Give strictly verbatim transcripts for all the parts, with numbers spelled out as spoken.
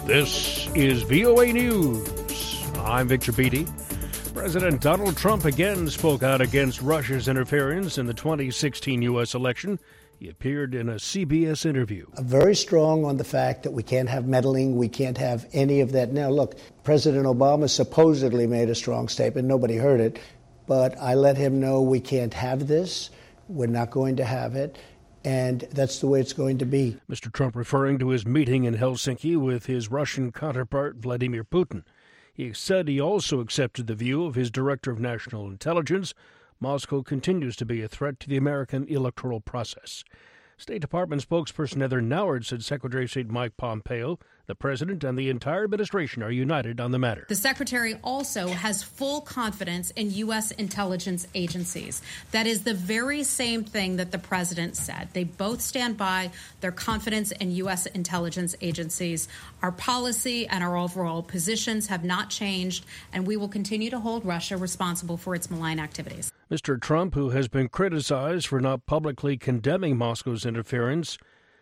This is V O A News. I'm Victor Beatty. President Donald Trump again spoke out against Russia's interference in the twenty sixteen U S election. He appeared in a C B S interview. Very strong on the fact that we can't have meddling, we can't have any of that. Now, look, President Obama supposedly made a strong statement. Nobody heard it. But I let him know we can't have this. We're not going to have it. And that's the way it's going to be. Mister Trump referring to his meeting in Helsinki with his Russian counterpart, Vladimir Putin. He said he also accepted the view of his director of national intelligence. Moscow continues to be a threat to the American electoral process. State Department spokesperson Heather Nauert said Secretary of State Mike Pompeo, the president, and the entire administration are united on the matter. The secretary also has full confidence in U S intelligence agencies. That is the very same thing that the president said. They both stand by their confidence in U S intelligence agencies. Our policy and our overall positions have not changed, and we will continue to hold Russia responsible for its malign activities. Mister Trump, who has been criticized for not publicly condemning Moscow's interference,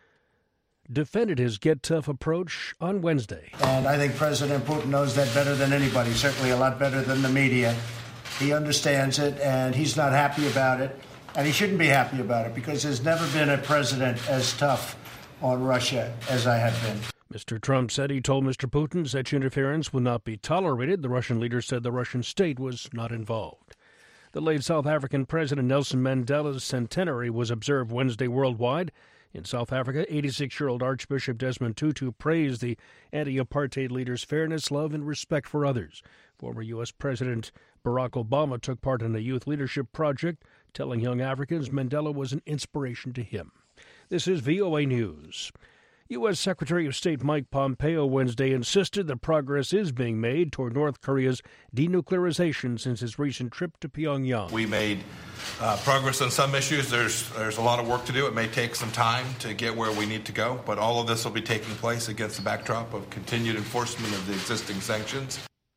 defended his get-tough approach on Wednesday. And I think President Putin knows that better than anybody, certainly a lot better than the media. He understands it, and he's not happy about it. And he shouldn't be happy about it, because there's never been a president as tough on Russia as I have been. Mister Trump said he told Mister Putin such interference will not be tolerated. The Russian leader said the Russian state was not involved. The late South African President Nelson Mandela's centenary was observed Wednesday worldwide. In South Africa, eighty-six-year-old Archbishop Desmond Tutu praised the anti-apartheid leader's fairness, love, and respect for others. Former U S. President Barack Obama took part in a youth leadership project, telling young Africans Mandela was an inspiration to him. This is V O A News. U S. Secretary of State Mike Pompeo Wednesday insisted that progress is being made toward North Korea's denuclearization since his recent trip to Pyongyang. We made uh, progress on some issues. There's there's a lot of work to do. It may take some time to get where we need to go, but all of this will be taking place against the backdrop of continued enforcement of the existing sanctions.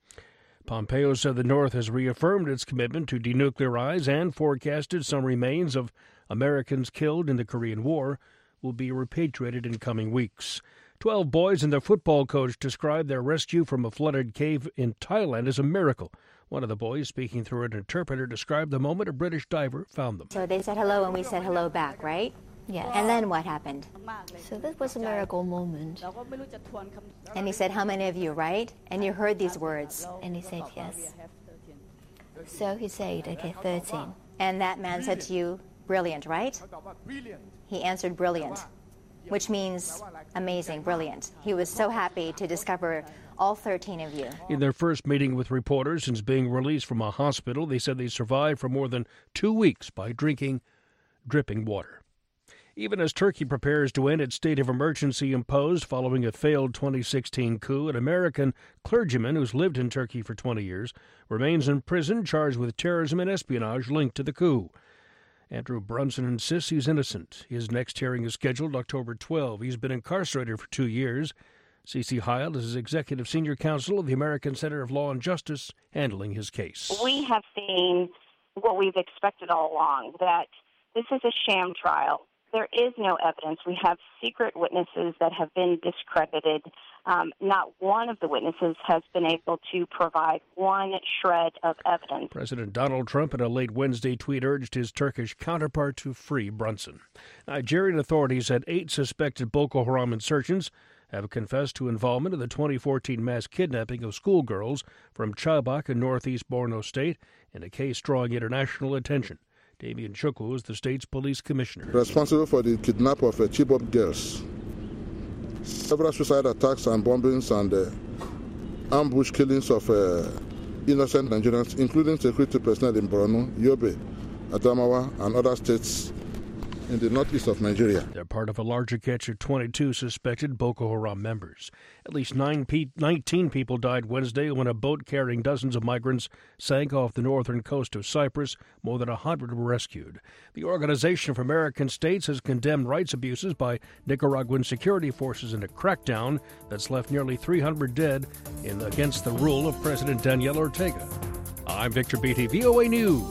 Pompeo said the North has reaffirmed its commitment to denuclearize and forecasted some remains of Americans killed in the Korean War will be repatriated in coming weeks. Twelve boys and their football coach described their rescue from a flooded cave in Thailand as a miracle. One of the boys, speaking through an interpreter, described the moment a British diver found them. So they said hello and we said hello back, right? Yes. And then what happened? So that was a miracle moment. And he said, how many of you, right? And you heard these words. And he said yes. So he said, okay, thirteen. And that man said to you, brilliant, right? He answered brilliant, which means amazing, brilliant. He was so happy to discover all thirteen of you. In their first meeting with reporters since being released from a hospital, they said they survived for more than two weeks by drinking dripping water. Even as Turkey prepares to end its state of emergency imposed following a failed twenty sixteen coup, an American clergyman who's lived in Turkey for twenty years remains in prison charged with terrorism and espionage linked to the coup. Andrew Brunson insists he's innocent. His next hearing is scheduled October twelfth. He's been incarcerated for two years. Cece Heil is executive senior counsel of the American Center of Law and Justice, handling his case. We have seen what we've expected all along, that this is a sham trial. There is no evidence. We have secret witnesses that have been discredited. Um, not one of the witnesses has been able to provide one shred of evidence. President Donald Trump, in a late Wednesday tweet, urged his Turkish counterpart to free Brunson. Nigerian authorities said eight suspected Boko Haram insurgents have confessed to involvement in the twenty fourteen mass kidnapping of schoolgirls from Chibok in northeast Borno State, in a case drawing international attention. Damian Chukwu is the state's police commissioner. Responsible for the kidnap of uh, Chibok girls, several suicide attacks and bombings and uh, ambush killings of uh, innocent Nigerians, including security personnel in Borno, Yobe, Adamawa, and other states in the northeast of Nigeria. They're part of a larger catch of twenty-two suspected Boko Haram members. At least nine pe- nineteen people died Wednesday when a boat carrying dozens of migrants sank off the northern coast of Cyprus. More than one hundred were rescued. The Organization for American States has condemned rights abuses by Nicaraguan security forces in a crackdown that's left nearly three hundred dead in against the rule of President Daniel Ortega. I'm Victor Beatty, V O A News.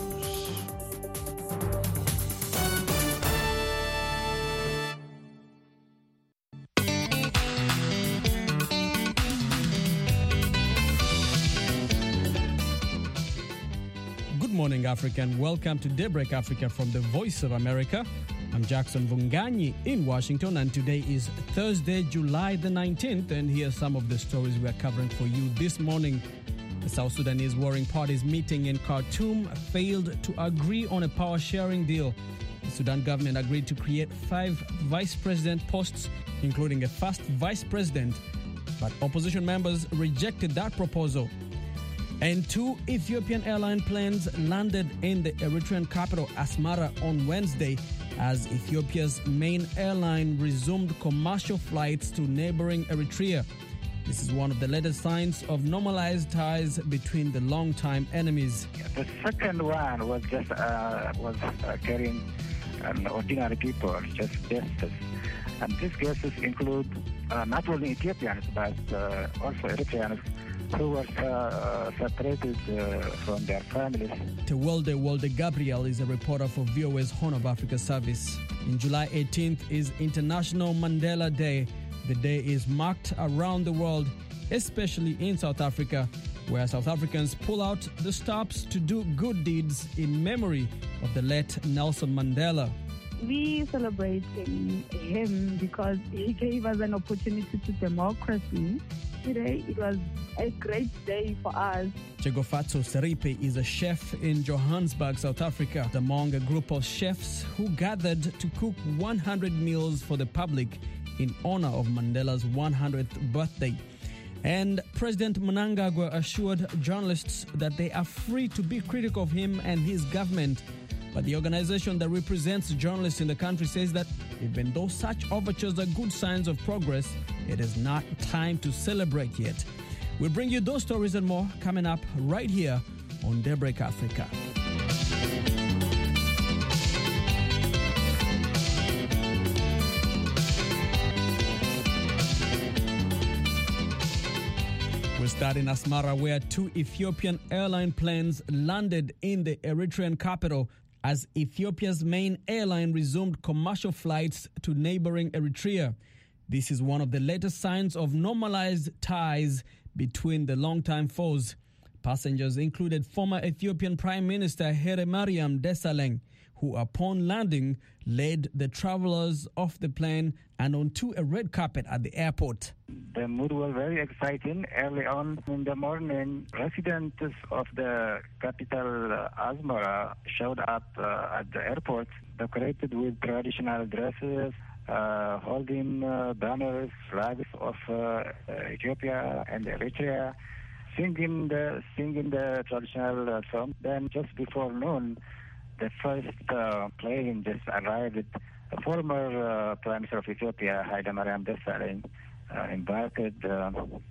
morning, Africa, and welcome to Daybreak Africa from the Voice of America. I'm Jackson Vunganyi in Washington, and today is Thursday, July the nineteenth, and here are some of the stories we are covering for you this morning. The South Sudanese warring parties meeting in Khartoum failed to agree on a power-sharing deal. The Sudan government agreed to create five vice president posts, including a first vice president, but opposition members rejected that proposal. And two Ethiopian airline planes landed in the Eritrean capital Asmara on Wednesday as Ethiopia's main airline resumed commercial flights to neighboring Eritrea. This is one of the latest signs of normalized ties between the longtime enemies. The second one was just uh, was uh, carrying um, ordinary people, just guests. And these guests include uh, not only Ethiopians but uh, also Eritreans who were uh, separated uh, from their families. Tewolde Wolde Gabriel is a reporter for V O A's Horn of Africa service. In July eighteenth is International Mandela Day. The day is marked around the world, especially in South Africa, where South Africans pull out the stops to do good deeds in memory of the late Nelson Mandela. We celebrate him because he gave us an opportunity to democracy. Today, it was a great day for us. Chegofatso Seripe is a chef in Johannesburg, South Africa, among a group of chefs who gathered to cook one hundred meals for the public in honor of Mandela's one hundredth birthday. And President Mnangagwa assured journalists that they are free to be critical of him and his government. But the organization that represents journalists in the country says that even though such overtures are good signs of progress, it is not time to celebrate yet. We'll bring you those stories and more coming up right here on Daybreak Africa. We'll start in Asmara, where two Ethiopian airline planes landed in the Eritrean capital as Ethiopia's main airline resumed commercial flights to neighboring Eritrea. This is one of the latest signs of normalized ties between the longtime foes. Passengers included former Ethiopian Prime Minister Haile Mariam Desalegn, who upon landing led the travelers off the plane and onto a red carpet at the airport. The mood was very exciting. Early on in the morning, residents of the capital, uh, Asmara, showed up uh, at the airport, decorated with traditional dresses, uh, holding uh, banners, flags of uh, Ethiopia and Eritrea, singing the, singing the traditional uh, song. Then just before noon, the first uh, plane just arrived. The former uh, Prime Minister of Ethiopia, Haile Mariam Desalegn, uh, embarked uh,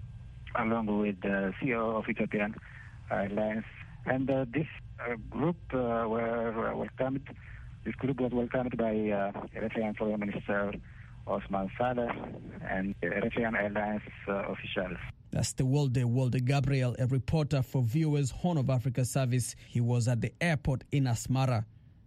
along with the C E O of Ethiopian Airlines. And uh, this uh, group uh, were welcomed. This group was welcomed by uh, Eritrean Foreign Minister Osman Saleh and Eritrean Airlines uh, officials. That's Tewolde Wolde Gabriel, a reporter for V O A's Horn of Africa service. He was at the airport in Asmara.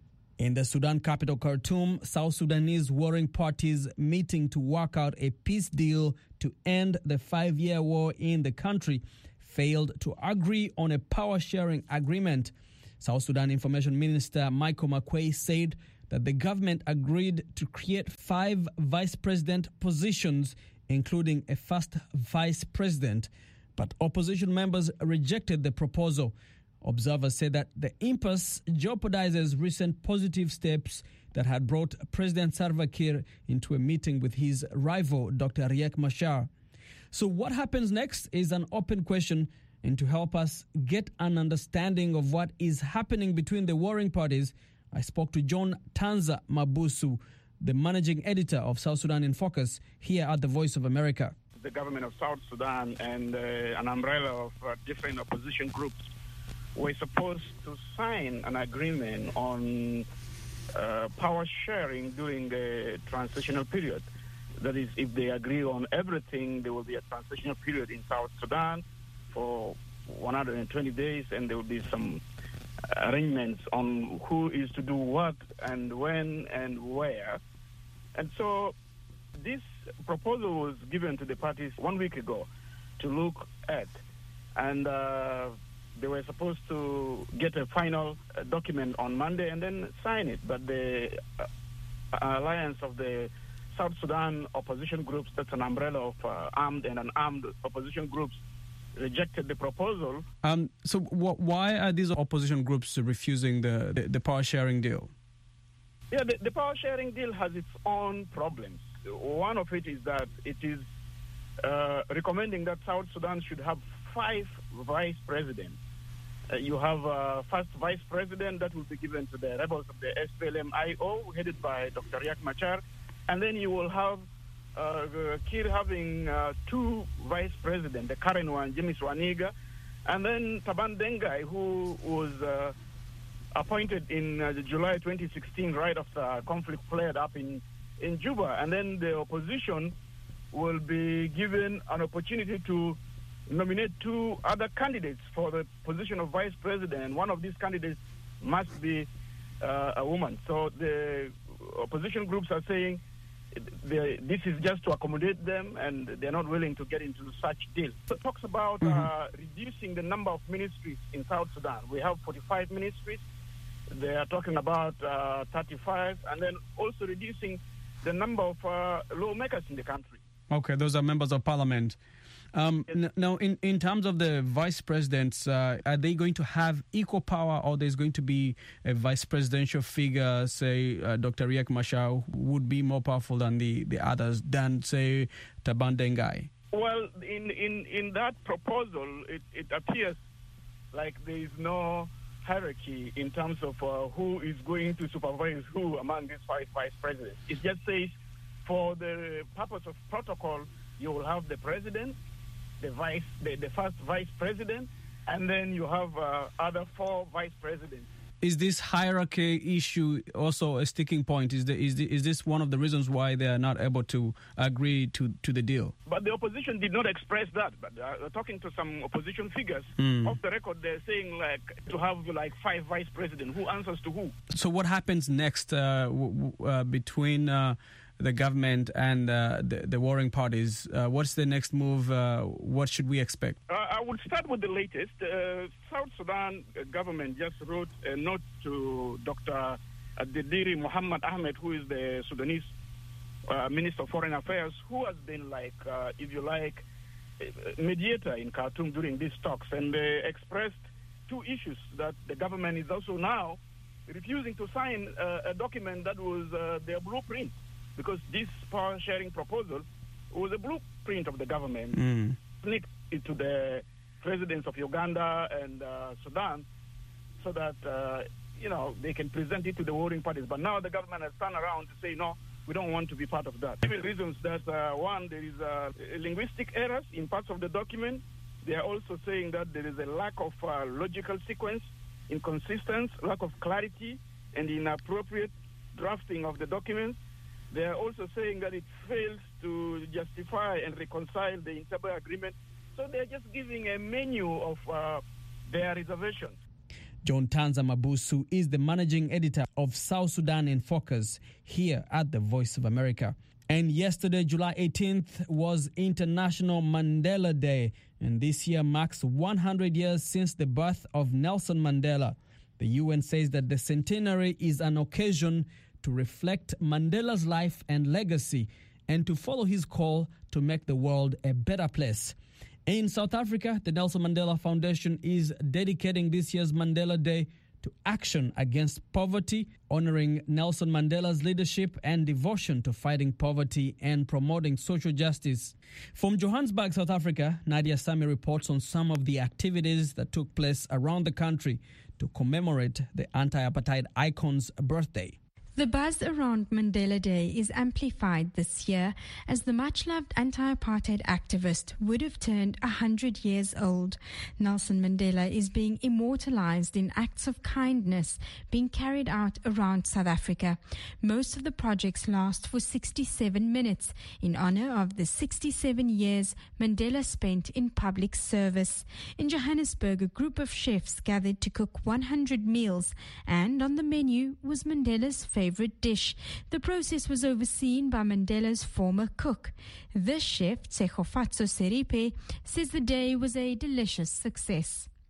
In the Sudan capital, Khartoum, South Sudanese warring parties meeting to work out a peace deal to end the five-year war in the country failed to agree on a power-sharing agreement. South Sudan Information Minister Michael Makwei said that the government agreed to create five vice president positions, including a first vice president, but opposition members rejected the proposal. Observers say that the impasse jeopardizes recent positive steps that had brought President Salva Kiir into a meeting with his rival, Doctor Riek Machar. So what happens next is an open question, and to help us get an understanding of what is happening between the warring parties, I spoke to John Tanza Mabusu, the managing editor of South Sudan in Focus, here at the Voice of America. The government of South Sudan and uh, an umbrella of uh, different opposition groups were supposed to sign an agreement on uh, power sharing during the transitional period. That is, if they agree on everything, there will be a transitional period in South Sudan for one hundred twenty days, and there will be some arrangements on who is to do what and when and where. And so this proposal was given to the parties one week ago to look at. And uh, they were supposed to get a final uh, document on Monday and then sign it. But the uh, alliance of the South Sudan opposition groups, that's an umbrella of uh, armed and unarmed opposition groups, rejected the proposal. Um, so wh- why are these opposition groups refusing the, the, the power-sharing deal? Yeah, the, the power-sharing deal has its own problems. One of it is that it is uh, recommending that South Sudan should have five vice presidents. Uh, you have a first vice president that will be given to the rebels of the S P L M I O, headed by Doctor Riek Machar. And then you will have uh, Kir having uh, two vice presidents, the current one, James Waniga, and then Taban Dengai, who was uh, appointed in uh, July twenty sixteen, right after conflict flared up in, in Juba. And then the opposition will be given an opportunity to nominate two other candidates for the position of vice president. And one of these candidates must be uh, a woman. So the opposition groups are saying they, this is just to accommodate them, and they're not willing to get into such deals. So it talks about mm-hmm. uh, reducing the number of ministries in South Sudan. We have forty-five ministries. They are talking about uh, thirty-five, and then also reducing the number of uh, lawmakers in the country. Okay, those are members of parliament. Um, yes. n- now, in, in terms of the vice presidents, uh, are they going to have equal power, or there's going to be a vice presidential figure, say uh, Doctor Riek Machar, who would be more powerful than the, the others, than, say, Taban Dengai? Well, in, in, in that proposal, it, it appears like there is no hierarchy in terms of uh, who is going to supervise who among these five vice presidents. It just says, for the purpose of protocol, you will have the president, the vice, the, the first vice president, and then you have uh, other four vice presidents. Is this hierarchy issue also a sticking point? Is, the, is, the, is this one of the reasons why they are not able to agree to, to the deal? But the opposition did not express that. But uh, talking to some opposition figures, mm. off the record, they're saying like to have like five vice presidents. Who answers to who? So what happens next uh, w- w- uh, between uh, the government and uh, the, the warring parties? Uh, what's the next move? Uh, what should we expect? Uh, I would start with the latest. Uh, South Sudan government just wrote a note to Doctor Adediri Muhammad Ahmed, who is the Sudanese uh, Minister of Foreign Affairs, who has been like, uh, if you like, mediator in Khartoum during these talks. And they expressed two issues, that the government is also now refusing to sign uh, a document that was uh, their blueprint, because this power-sharing proposal was a blueprint of the government, mm. sneaked it to the presidents of Uganda and uh, Sudan, so that, uh, you know, they can present it to the warring parties. But now the government has turned around to say, no, we don't want to be part of that. Several reasons that, uh, one, there is uh, linguistic errors in parts of the document. They are also saying that there is a lack of uh, logical sequence, inconsistency, lack of clarity, and inappropriate drafting of the documents. They are also saying that it fails to justify and reconcile the Entebbe Agreement. So they're just giving a menu of uh, their reservations. John Tanza Mabusu is the managing editor of South Sudan in Focus here at the Voice of America. And yesterday, July eighteenth, was International Mandela Day. And this year marks one hundred years since the birth of Nelson Mandela. The U N says that the centenary is an occasion to reflect Mandela's life and legacy and to follow his call to make the world a better place. In South Africa, the Nelson Mandela Foundation is dedicating this year's Mandela Day to action against poverty, honoring Nelson Mandela's leadership and devotion to fighting poverty and promoting social justice. From Johannesburg, South Africa, Nadia Sami reports on some of the activities that took place around the country to commemorate the anti-apartheid icon's birthday. The buzz around Mandela Day is amplified this year as the much-loved anti-apartheid activist would have turned one hundred years old. Nelson Mandela is being immortalized in acts of kindness being carried out around South Africa. Most of the projects last for sixty-seven minutes in honor of the sixty-seven years Mandela spent in public service. In Johannesburg, a group of chefs gathered to cook one hundred meals, and on the menu was Mandela's favorite favorite dish. The process was overseen by Mandela's former cook. This chef, Tsegofatso Seripe, says the day was a delicious success.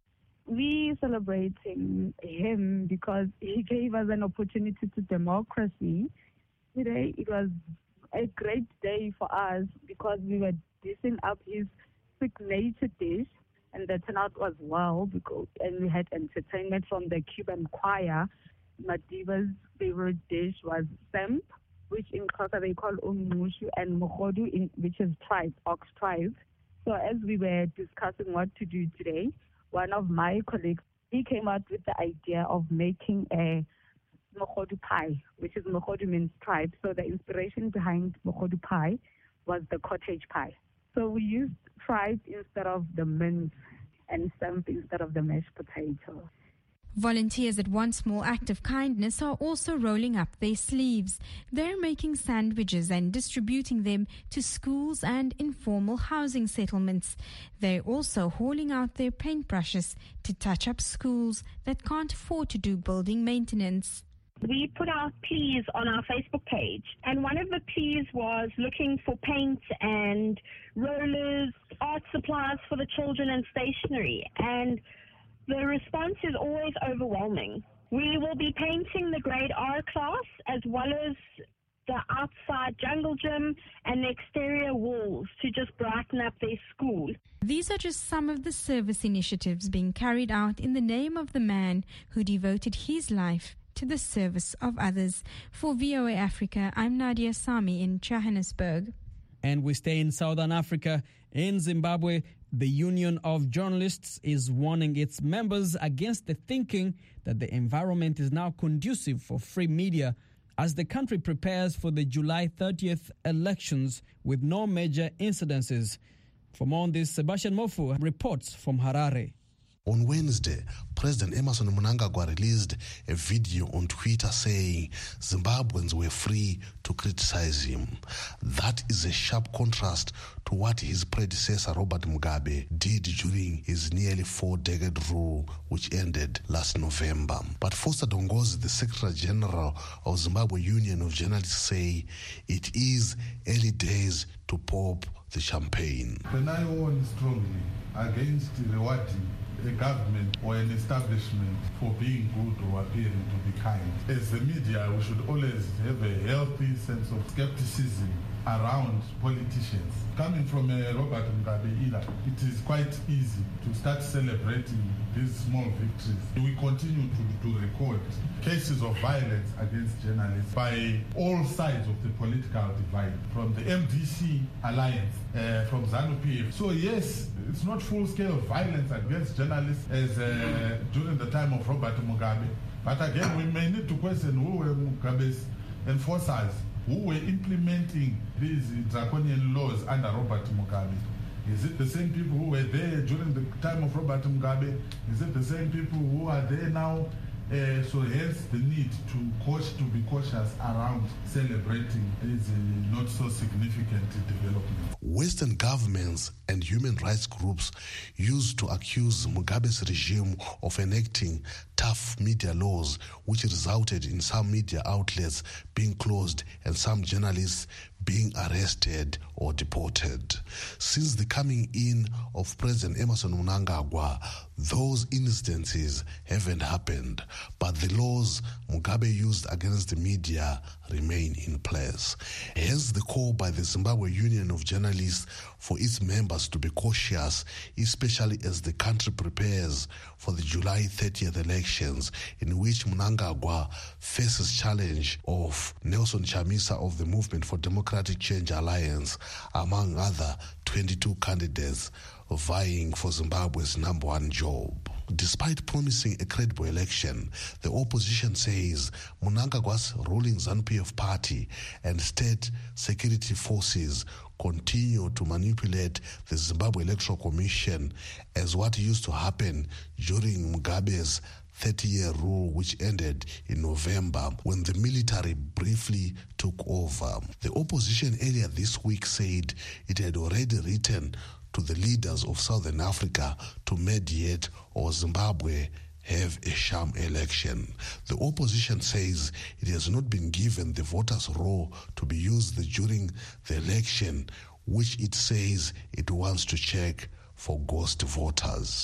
We celebrating him because he gave us an opportunity to democracy. Today it was a great day for us because we were dishing up his signature dish, and the turnout was well because and we had entertainment from the Cuban choir. Madiba's favorite dish was semp, which in Xhosa they call umngqushu, and mogodu, in which is tripe, ox tripe. So as we were discussing what to do today, one of my colleagues, he came up with the idea of making a mogodu pie, which is mogodu means tripe. So the inspiration behind mogodu pie was the cottage pie. So we used tripe instead of the mince and semp instead of the mashed potato. Volunteers at One Small Act of Kindness are also rolling up their sleeves. They're making sandwiches and distributing them to schools and informal housing settlements. They're also hauling out their paintbrushes to touch up schools that can't afford to do building maintenance. We put out pleas on our Facebook page, and one of the pleas was looking for paint and rollers, art supplies for the children and stationery, and the response is always overwhelming. We will be painting the grade R class as well as the outside jungle gym and the exterior walls to just brighten up their school. These are just some of the service initiatives being carried out in the name of the man who devoted his life to the service of others. For V O A Africa, I'm Nadia Sami in Johannesburg. And we stay in Southern Africa. In Zimbabwe, the Union of Journalists is warning its members against the thinking that the environment is now conducive for free media as the country prepares for the July thirtieth elections with no major incidences. For more on this, Sebastian Mofu reports from Harare. On Wednesday, President Emmerson Mnangagwa released a video on Twitter saying Zimbabweans were free to criticize him. That is a sharp contrast to what his predecessor Robert Mugabe did during his nearly four-decade rule, which ended last November. But Foster Dongozi, the Secretary General of Zimbabwe Union of Journalists, say it is early days to pop the champagne. When I warn strongly against rewarding a government or an establishment for being good or appearing to be kind. As the media, we should always have a healthy sense of skepticism around politicians. Coming from a Robert Mugabe era, it is quite easy to start celebrating these small victories. We continue to, to record cases of violence against journalists by all sides of the political divide, from the M D C alliance, uh, from ZANU-P F. So yes, it's not full-scale violence against journalists as uh, during the time of Robert Mugabe. But again, we may need to question who were Mugabe's enforcers, who were implementing these draconian laws under Robert Mugabe. Is it the same people who were there during the time of Robert Mugabe? Is it the same people who are there now? Uh, so hence the need to coach, to be cautious around celebrating these uh, not so significant developments. Western governments and human rights groups used to accuse Mugabe's regime of enacting tough media laws, which resulted in some media outlets being closed and some journalists being arrested or deported. Since the coming in of President Emmerson Mnangagwa, those instances haven't happened, but the laws Mugabe used against the media remain in place. Hence the call by the Zimbabwe Union of Journalists for its members to be cautious, especially as the country prepares for the July thirtieth elections, in which Mnangagwa faces challenge of Nelson Chamisa of the Movement for Democratic Change Alliance, among other twenty-two candidates vying for Zimbabwe's number one job. Despite promising a credible election, the opposition says Mnangagwa's ruling ZANU-P F party and state security forces continue to manipulate the Zimbabwe Electoral Commission as what used to happen during Mugabe's thirty-year rule, which ended in November when the military briefly took over. The opposition earlier this week said it had already written to the leaders of Southern Africa to mediate or Zimbabwe have a sham election. The opposition says it has not been given the voters' roll to be used during the election, which it says it wants to check for ghost voters.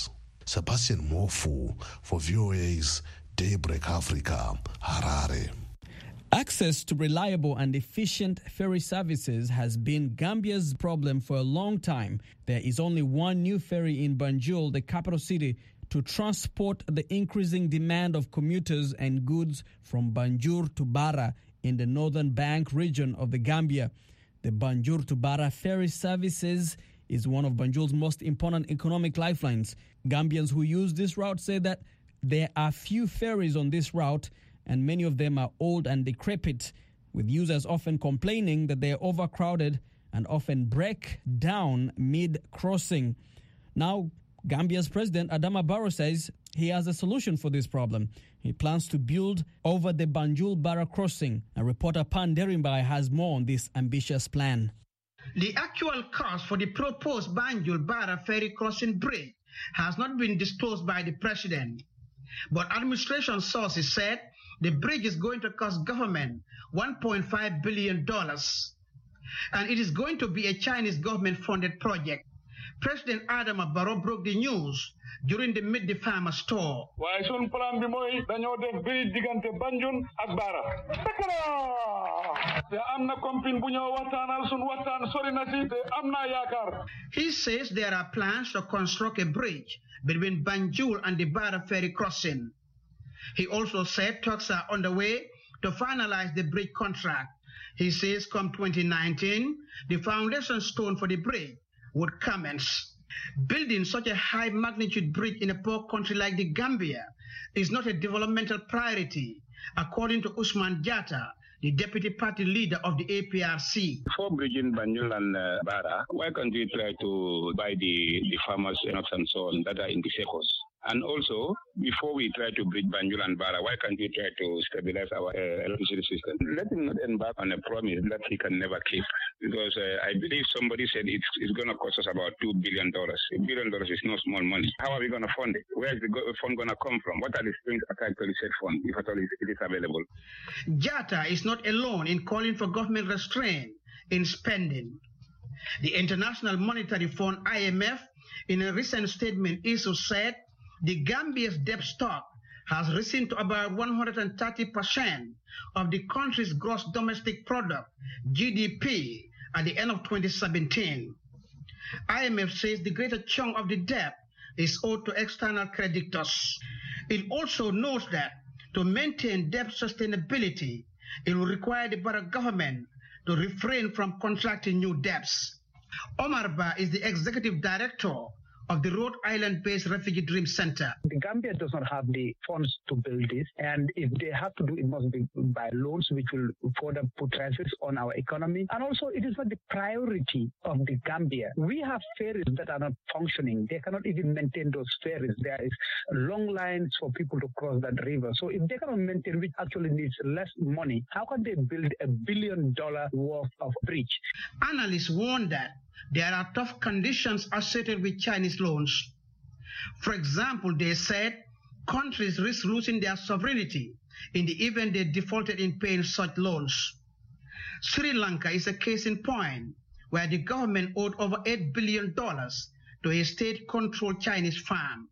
Sebastian Mofu for V O A's Daybreak Africa, Harare. Access to reliable and efficient ferry services has been Gambia's problem for a long time. There is only one new ferry in Banjul, the capital city, to transport the increasing demand of commuters and goods from Banjul to Bara in the northern Bank region of the Gambia. The Banjul to Bara ferry services is one of Banjul's most important economic lifelines. Gambians who use this route say that there are few ferries on this route, and many of them are old and decrepit, with users often complaining that they are overcrowded and often break down mid-crossing. Now, Gambia's President Adama Barrow says he has a solution for this problem. He plans to build over the Banjul-Bara crossing. And reporter Pan Derimbai has more on this ambitious plan. The actual cost for the proposed Banjul-Bara ferry crossing bridge has not been disclosed by the president. But administration sources said the bridge is going to cost government one point five billion dollars, and it is going to be a Chinese government-funded project. President Adama Barrow broke the news during the Meet the Farmers tour. waaye sun plan bi mooy dañoo def bridge diggante Banjul ak Bara. te am na compagnie bu ñoo waxtaanal sun waxtaan sori na si te am na yaakaar. He says there are plans to construct a bridge between Banjul and the Bara ferry crossing. He also said talks are underway to finalize the bridge contract. He says come twenty nineteen, the foundation stone for the bridge would commence. Building such a high magnitude bridge in a poor country like the Gambia is not a developmental priority, according to Usman Jatta, the deputy party leader of the A P R C. Before bridging Banjul and uh, Bara, why can't we try to buy the, the farmers and so on that are in the sectors? And also, before we try to bridge Banjul and Bara, why can't we try to stabilize our uh, electricity system? Let him not embark on a promise that he can never keep. Because uh, I believe somebody said it's, it's going to cost us about two billion dollars. A billion dollars is no small money. How are we going to fund it? Where is the go- fund going to come from? What are the strings actually set fund, if at all it is available? Jatta is not alone in calling for government restraint in spending. The International Monetary Fund, I M F, in a recent statement issued said the Gambia's debt stock has risen to about one hundred thirty percent of the country's gross domestic product, G D P, at the end of twenty seventeen. I M F says the greater chunk of the debt is owed to external creditors. It also notes that to maintain debt sustainability, it will require the Bara government to refrain from contracting new debts. Omar Ba is the executive director of the Rhode Island-based Refugee Dream Center. The Gambia does not have the funds to build this, and if they have to do it, must be by loans, which will further put risks on our economy. And also, it is not the priority of the Gambia. We have ferries that are not functioning. They cannot even maintain those ferries. There is long lines for people to cross that river. So if they cannot maintain, which actually needs less money, how can they build a billion dollar worth of bridge? Analysts warn that there are tough conditions associated with Chinese loans. For example, they said countries risk losing their sovereignty in the event they defaulted in paying such loans. Sri Lanka is a case in point, where the government owed over eight billion dollars to a state-controlled Chinese firm.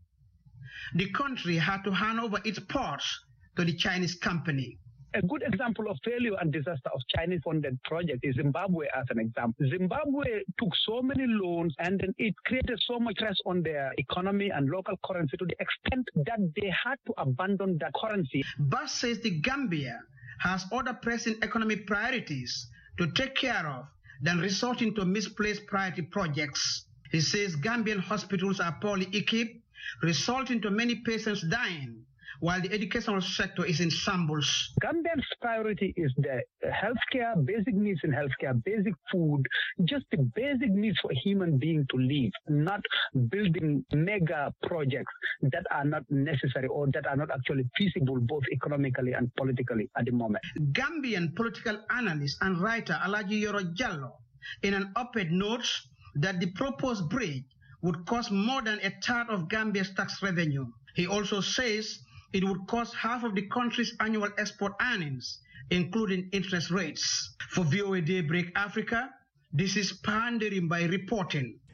The country had to hand over its ports to the Chinese company. A good example of failure and disaster of Chinese-funded project is Zimbabwe as an example. Zimbabwe took so many loans and then it created so much stress on their economy and local currency to the extent that they had to abandon that currency. Bass says the Gambia has other pressing economic priorities to take care of than resorting to misplaced priority projects. He says Gambian hospitals are poorly equipped, resulting to many patients dying, while the educational sector is in shambles. Gambia's priority is the healthcare, basic needs in healthcare, basic food, just the basic needs for a human being to live, not building mega projects that are not necessary or that are not actually feasible both economically and politically at the moment. Gambian political analyst and writer Alaji Yoro Jallo, in an op-ed, notes that the proposed bridge would cost more than a third of Gambia's tax revenue. He also says it would cost half of the country's annual export earnings, including interest rates. For V O A Daybreak Africa, this is Pan Derimbai reporting.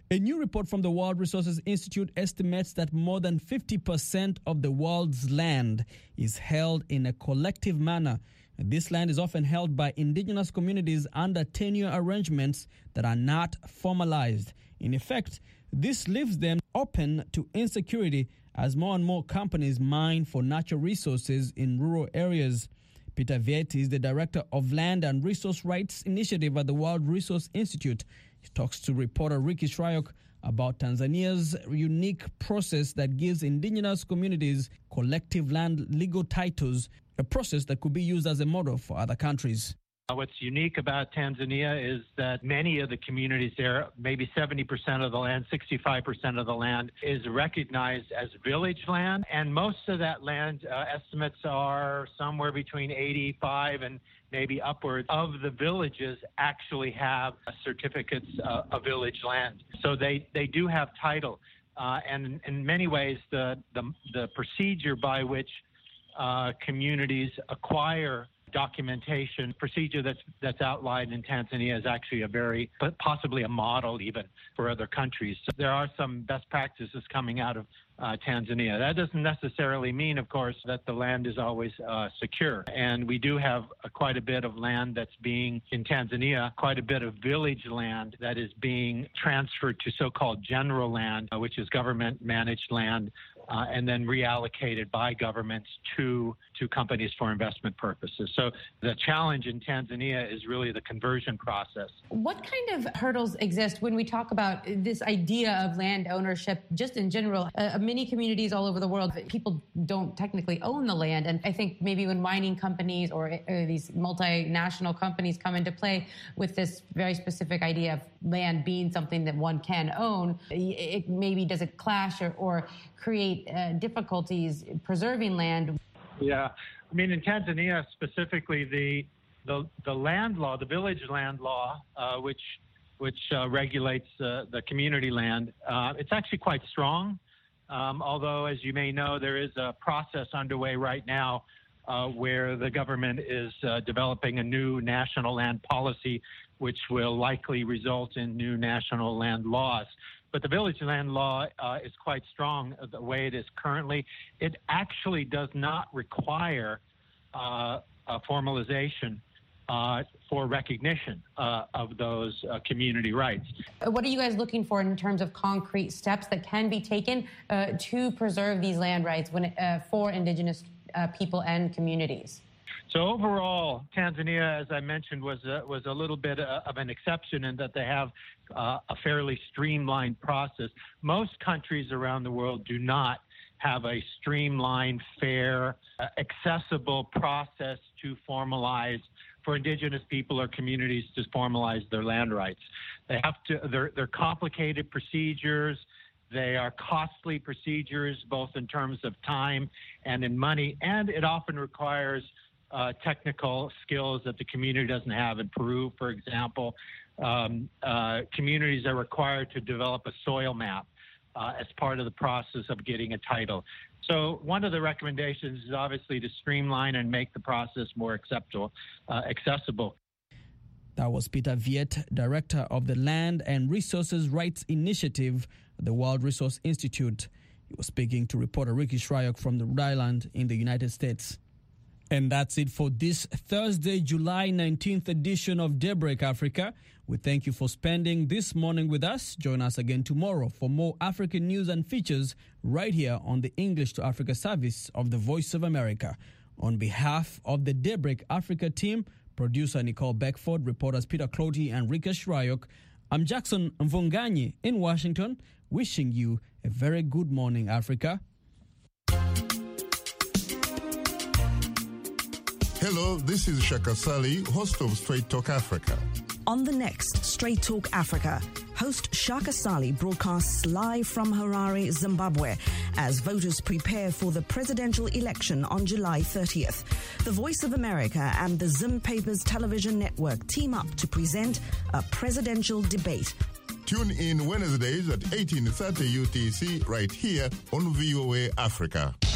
A new report from the World Resources Institute estimates that more than fifty percent of the world's land is held in a collective manner. This land is often held by indigenous communities under tenure arrangements that are not formalized. In effect, this leaves them open to insecurity as more and more companies mine for natural resources in rural areas. Peter Viet is the director of Land and Resource Rights Initiative at the World Resource Institute. He talks to reporter Ricky Shryock about Tanzania's unique process that gives indigenous communities collective land legal titles, a process that could be used as a model for other countries. What's unique about Tanzania is that many of the communities there, maybe seventy percent of the land, sixty-five percent of the land, is recognized as village land. And most of that land, uh, estimates are somewhere between eighty-five and maybe upwards of the villages actually have certificates uh, of village land. So they, they do have title. Uh, and in many ways, the, the, the procedure by which uh, communities acquire documentation procedure that's that's outlined in Tanzania is actually a very, possibly a model even for other countries. So there are some best practices coming out of uh, Tanzania. That doesn't necessarily mean, of course, that the land is always uh, secure. And we do have uh, quite a bit of land that's being, in Tanzania, quite a bit of village land that is being transferred to so-called general land, uh, which is government-managed land, Uh, and then reallocated by governments to to companies for investment purposes. So the challenge in Tanzania is really the conversion process. What kind of hurdles exist when we talk about this idea of land ownership, just in general? Uh, many communities all over the world, people don't technically own the land. And I think maybe when mining companies or, or these multinational companies come into play with this very specific idea of land being something that one can own, it maybe does it clash or, or create uh, difficulties preserving land? Yeah, I mean, in Tanzania specifically, the the, the land law, the village land law, uh, which which uh, regulates uh, the community land, uh, it's actually quite strong. Um, although, as you may know, there is a process underway right now uh, where the government is uh, developing a new national land policy, which will likely result in new national land laws. But the village land law uh, is quite strong the way it is currently. It actually does not require uh, a formalization uh, for recognition uh, of those uh, community rights. What are you guys looking for in terms of concrete steps that can be taken uh, to preserve these land rights when, uh, for indigenous uh, people and communities? So overall, Tanzania, as I mentioned, was a, was a little bit uh, of an exception in that they have uh, a fairly streamlined process. Most countries around the world do not have a streamlined, fair, uh, accessible process to formalize for indigenous people or communities to formalize their land rights. They have to, they're, they're complicated procedures. They are costly procedures, both in terms of time and in money, and it often requires Uh, technical skills that the community doesn't have. In Peru, for example, um, uh, communities are required to develop a soil map uh, as part of the process of getting a title. So one of the recommendations is obviously to streamline and make the process more acceptable, uh, accessible. That was Peter Viet, director of the Land and Resources Rights Initiative at the World Resource Institute. He was speaking to reporter Ricky Shryock from the Rhode Island in the United States. And that's it for this Thursday, July nineteenth edition of Daybreak Africa. We thank you for spending this morning with us. Join us again tomorrow for more African news and features right here on the English to Africa service of the Voice of America. On behalf of the Daybreak Africa team, producer Nicole Beckford, reporters Peter Clotty and Rika Shryock, I'm Jackson Mvunganyi in Washington, wishing you a very good morning, Africa. Hello, this is Shaka Sali, host of Straight Talk Africa. On the next Straight Talk Africa, host Shaka Sali broadcasts live from Harare, Zimbabwe, as voters prepare for the presidential election on July thirtieth. The Voice of America and the Zim Papers television network team up to present a presidential debate. Tune in Wednesdays at eighteen thirty U T C right here on V O A Africa.